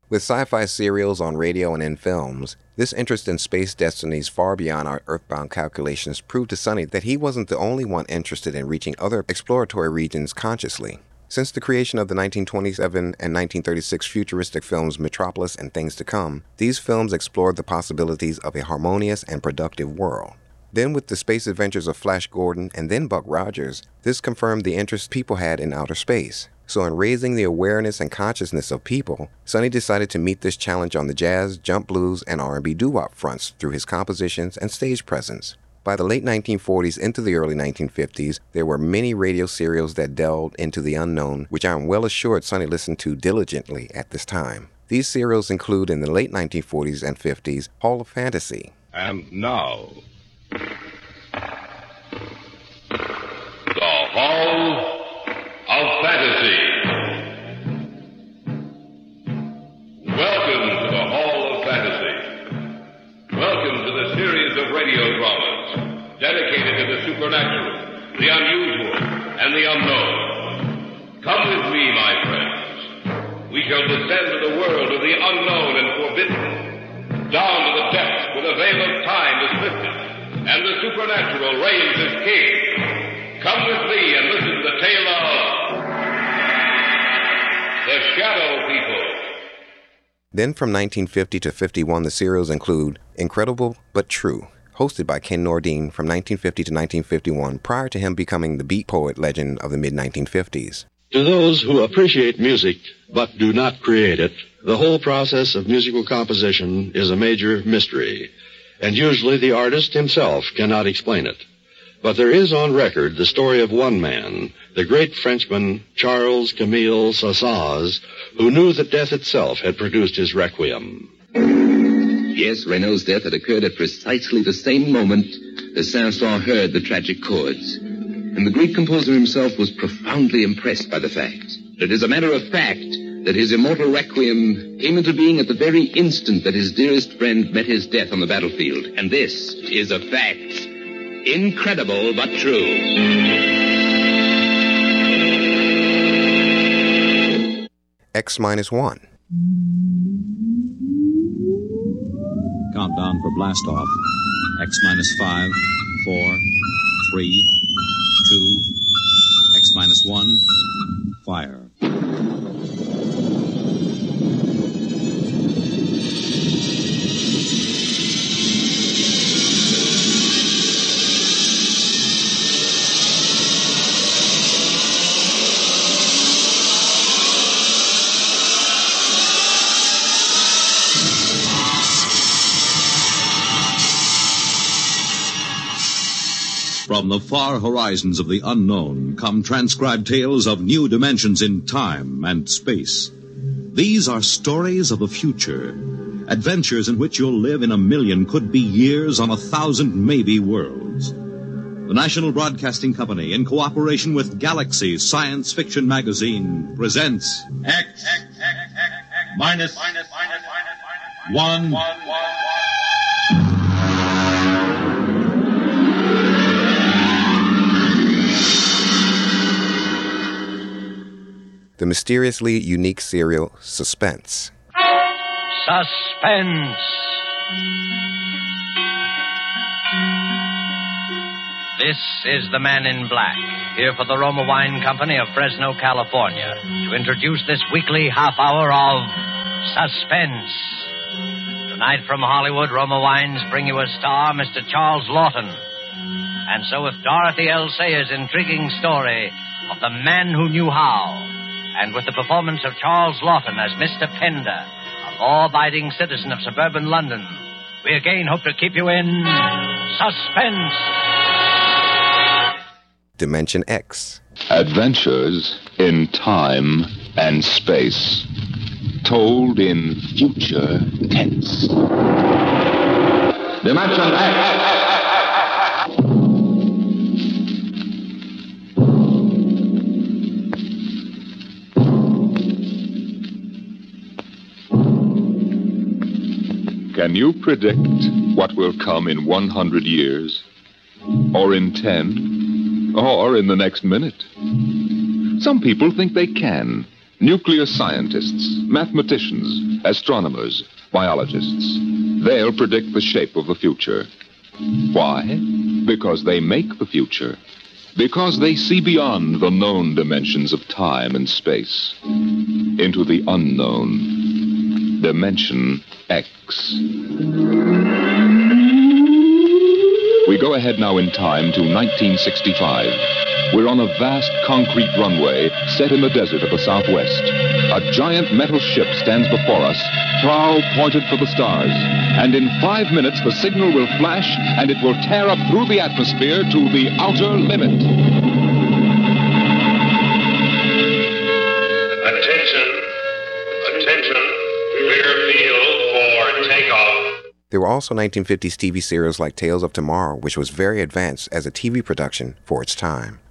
With sci-fi serials on radio and in films, this interest in space destinies far beyond our earthbound calculations proved to Sonny that he wasn't the only one interested in reaching other exploratory regions consciously. Since the creation of the 1927 and 1936 futuristic films Metropolis and Things to Come, these films explored the possibilities of a harmonious and productive world. Then with the space adventures of Flash Gordon and then Buck Rogers, this confirmed the interest people had in outer space. So in raising the awareness and consciousness of people, Sonny decided to meet this challenge on the jazz, jump blues, and R&B doo-wop fronts through his compositions and stage presence. By the late 1940s into the early 1950s, there were many radio serials that delved into the unknown, which I am well assured Sonny listened to diligently at this time. These serials include in the late 1940s and 50s, Hall of Fantasy. And now, the Hall of Fantasy. Welcome to the Hall of Fantasy. Welcome to the series of radio dramas dedicated to the supernatural, the unusual, and the unknown. Come with me, my friends. We shall descend to the world of the unknown and forbidden, down to the depths where the veil of time is lifted, and the supernatural reigns as king. Come with me and listen to the tale of the Shadow People. Then from 1950 to 51, the serials include Incredible But True, hosted by Ken Nordine from 1950 to 1951, prior to him becoming the beat poet legend of the mid-1950s. To those who appreciate music but do not create it, the whole process of musical composition is a major mystery, and usually the artist himself cannot explain it. But there is on record the story of one man, the great Frenchman Charles Camille Sassaz, who knew that death itself had produced his requiem. Yes, Renault's death had occurred at precisely the same moment as Saint-Saëns heard the tragic chords. And the great composer himself was profoundly impressed by the fact that it is a matter of fact that his immortal requiem came into being at the very instant that his dearest friend met his death on the battlefield. And this is a fact. Incredible but true. X-1. Countdown for blast off. X-5, 4, 3, 2, X-1, fire. From the far horizons of the unknown come transcribed tales of new dimensions in time and space. These are stories of the future, adventures in which you'll live in a million, could be years, on 1,000 maybe worlds. The National Broadcasting Company, in cooperation with Galaxy Science Fiction Magazine, presents X minus 1. The mysteriously unique serial Suspense. Suspense. This is the Man in Black, here for the Roma Wine Company of Fresno, California, to introduce this weekly half hour of Suspense. Tonight from Hollywood, Roma Wines bring you a star, Mr. Charles Lawton. And so with Dorothy L. Sayers' intriguing story of The Man Who Knew How, and with the performance of Charles Lawton as Mr. Pender, a law-abiding citizen of suburban London, we again hope to keep you in suspense. Dimension X. Adventures in time and space, told in future tense. Dimension X. Can you predict what will come in 100 years? Or in 10? Or in the next minute? Some people think they can. Nuclear scientists, mathematicians, astronomers, biologists. They'll predict the shape of the future. Why? Because they make the future. Because they see beyond the known dimensions of time and space into the unknown, Dimension X. We go ahead now in time to 1965. We're on a vast concrete runway set in the desert of the Southwest. A giant metal ship stands before us, prow pointed for the stars. And in 5 minutes, the signal will flash, and it will tear up through the atmosphere to the outer limit. Attention, clear field for takeoff. There were also 1950s TV serials like Tales of Tomorrow, which was very advanced as a TV production for its time.